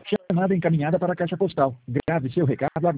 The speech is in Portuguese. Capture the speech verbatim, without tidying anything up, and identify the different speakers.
Speaker 1: Chamada encaminhada para a caixa postal. Grave seu recado